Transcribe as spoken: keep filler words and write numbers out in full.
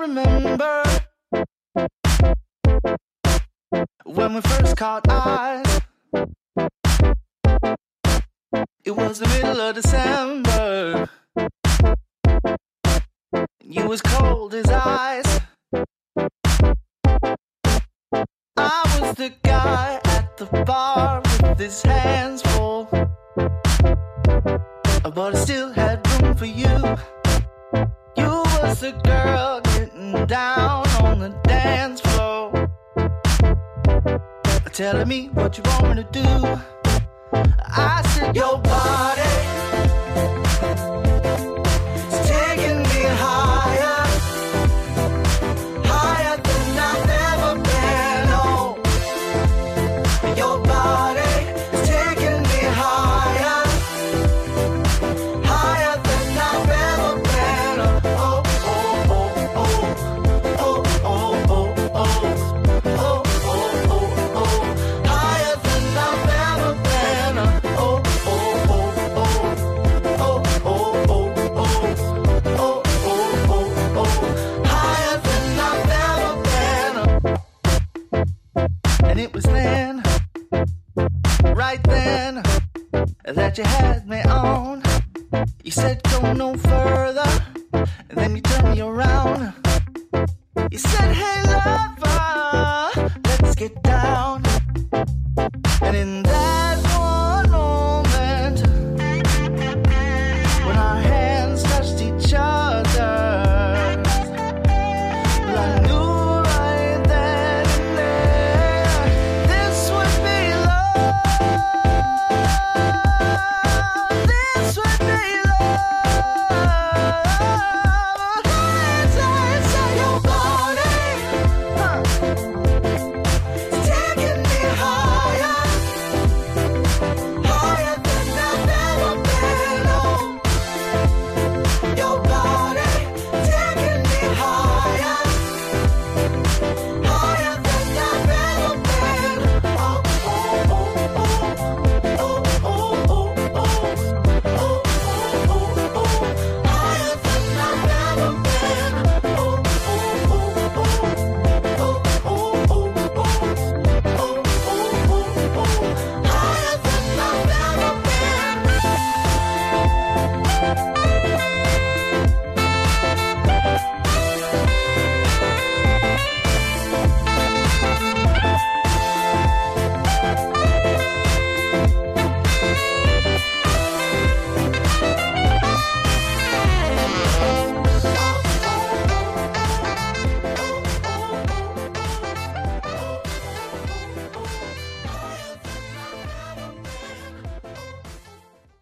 remember when we first caught eyes. It was the middle of December. You was cold as ice. I was the guy at the bar with his hands full, but I still had room for you. You was the girl getting down on the dance floor, telling me what you want me to do. I said, your body is taking me higher, higher than I've ever been. Oh, your body is taking me higher, higher than I've ever been. Oh, oh, oh, oh, oh, oh, oh, oh, oh, oh, oh, oh, oh, higher than I've ever been. Oh, oh, oh, oh, oh, oh, oh, oh, oh, oh, oh, higher than I've ever been. And it was then, right then, that you had me on. You said go no further, and then you turned me around. You said, hey lover, let's get down.